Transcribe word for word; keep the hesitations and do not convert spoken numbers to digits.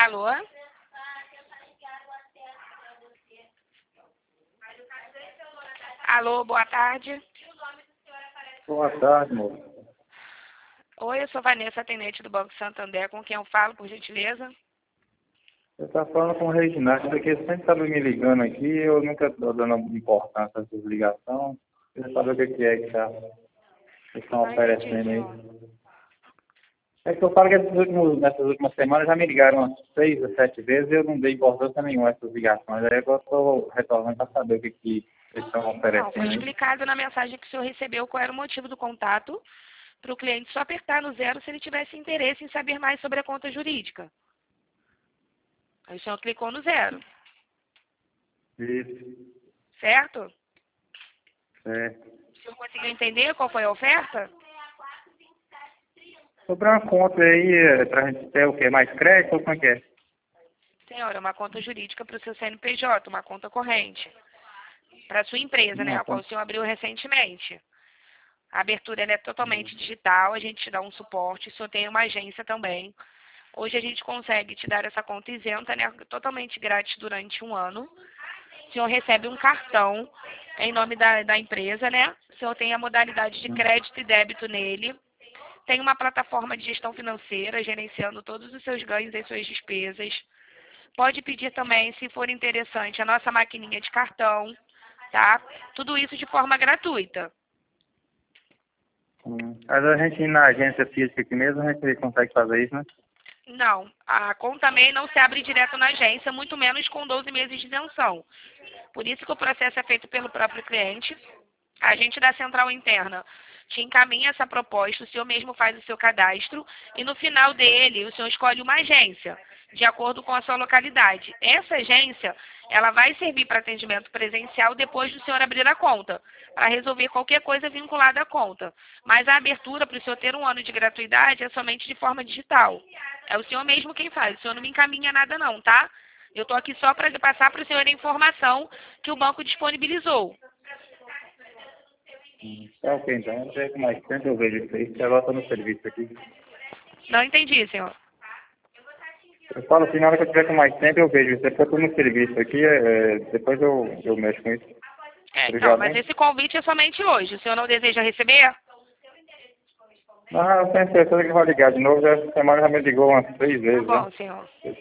Alô? Alô, boa tarde. Boa tarde, moço. Oi, eu sou Vanessa, atendente do Banco Santander, com quem eu falo, por gentileza? Você está falando com o Reginaldo, porque ele sempre está me ligando aqui e eu nunca estou dando importância a essas ligações. Queria saber o que que é que tá, que estão Não oferecendo entendi, aí. É que eu falo que esses últimos, nessas últimas semanas já me ligaram umas seis ou sete vezes e eu não dei importância nenhuma a essas ligações. Aí agora estou retornando para saber o que, que eles estão Não, oferecendo foi aí. explicado na mensagem que o senhor recebeu qual era o motivo do contato, para o cliente só apertar no zero se ele tivesse interesse em saber mais sobre a conta jurídica. Aí o senhor clicou no zero, Isso, certo? certo. O senhor conseguiu entender qual foi a oferta? Sobre uma conta aí, para a gente ter o quê? Mais crédito ou como é que é? Senhora, uma conta jurídica para o seu C N P J, uma conta corrente. Para a sua empresa, né, Uma a qual o conta. senhor abriu recentemente. A abertura ela é totalmente digital, a gente te dá um suporte, o senhor tem uma agência também. Hoje a gente consegue te dar essa conta isenta, né, totalmente grátis durante um ano. O senhor recebe um cartão em nome da, da empresa, né? O senhor tem a modalidade de crédito e débito nele. Tem uma plataforma de gestão financeira, gerenciando todos os seus ganhos e suas despesas. Pode pedir também, se for interessante, a nossa maquininha de cartão, tá? Tudo isso de forma gratuita. Hum. Mas a gente ir na agência física aqui mesmo, a gente consegue fazer isso, né? Não, a conta também não se abre direto na agência, muito menos com doze meses de isenção. Por isso que o processo é feito pelo próprio cliente. A gente da central interna te encaminha essa proposta, o senhor mesmo faz o seu cadastro e no final dele o senhor escolhe uma agência, de acordo com a sua localidade. Essa agência, ela vai servir para atendimento presencial depois do senhor abrir a conta, para resolver qualquer coisa vinculada à conta. Mas a abertura para o senhor ter um ano de gratuidade é somente de forma digital. É o senhor mesmo quem faz, o senhor não me encaminha nada não, tá? Eu estou aqui só para passar para o senhor a informação que o banco disponibilizou. Hum. Tá ok, então. Não sei com mais tempo eu vejo isso aí, porque agora estou no serviço aqui. Não entendi, senhor. Eu falo assim, na hora que eu tiver com mais tempo eu vejo isso aí, porque eu estou no serviço aqui, é, depois eu, eu mexo com isso. É, então, Obrigado, mas hein? esse convite é somente hoje. O senhor não deseja receber? Ah, eu tenho certeza que vai ligar de novo, já essa semana já me ligou umas três Tá vezes, bom, né? senhor.